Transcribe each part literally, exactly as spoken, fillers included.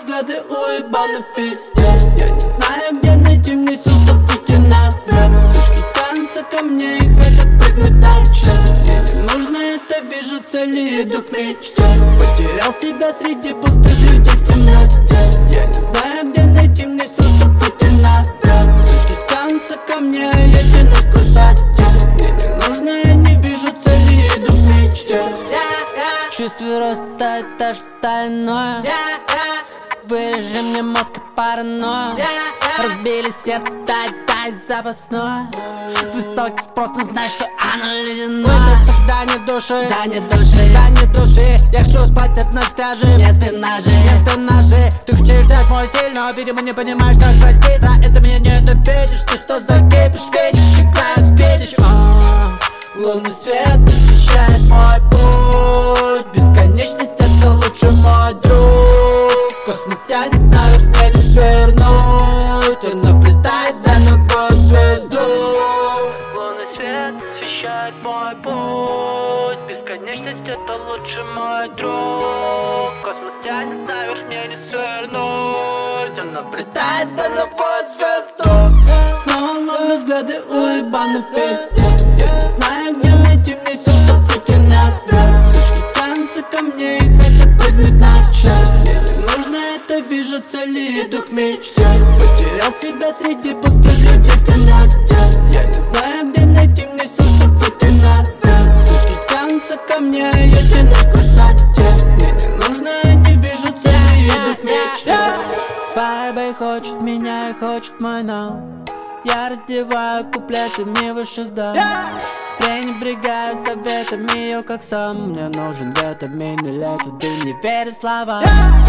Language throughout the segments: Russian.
взгляды уебанов везде. Я не знаю, где найти мне сил, чтоб выйти наверх. Сучки тянутся ко мне и хотят прыгнуть дальше. Мне не нужно это, вижу цели, иду к мечте. Потерял себя среди пустых людей в темноте. Я не знаю, где найти мне сил, чтоб выйти наверх. Сучки тянутся ко мне, я тянусь к высоте. Мне не нужно, я не вижу цели, иду к мечте. Чувствую роста, это что-то иное. Вырежи мне мозг и паранойю. Разбили сердце, дай, дай запасной. Высокий спрос, но знай, что оно ледяное. Да не души, да не души, да не души. Я хочу спать от ночи, мне спина же, мне спина же. Ты хочешь взять мой стиль, но, видимо, не понимаешь, как простить. За это меня не обидишь. Ты что за кипиш, видишь, играет спидишь. Лунный свет освещает мой путь. Бесконечность — это лучший мой друг. Космос тянет наверх, мне не свернуть. Он наблюдает до новую звезду. Лунный свет освещает мой путь. Бесконечность — это лучший мой друг. Космос тянет наверх, мне не свернуть. Он наблюдает до новую звезду. Снова ловлю взгляды уебанов везде. Я не знаю, где найти мне сил, чтоб выйти наверх. Сучки тянутся ко мне и хотят прыгнуть на чат. Мне не нужно это, вижу цели, иду к мечте. Потерял себя среди пустых людей в темноте. Я не знаю, где найти мне сил, чтоб выйти наверх. Сучки тянутся ко мне, я тянусь к высоте. Мне не нужно, я не вижу цели, иду к мечте. Вайбы хочет меня и хочет мой нал. Я раздеваю куплетами высших дам. Пренебрегаю советами ее, как сам. Мне нужен в этом мини лето, ты не веришь словам.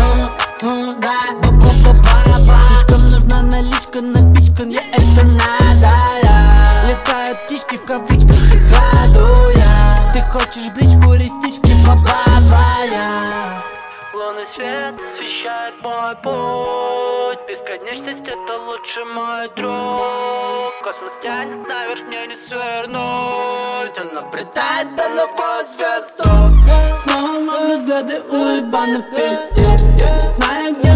Слишком нужна наличка, напичкан я это надо. Летают птички в кавычках и ходу я. Ты хочешь бричку, реснички, баба-бая. Лунный свет освещает мой путь. Бесконечность — это лучший мой друг. Космос тянет наверх, мне не свернуть. Он наблюдает до новую звезду. Снова ловлю взгляды уебанов везде. Я не знаю, где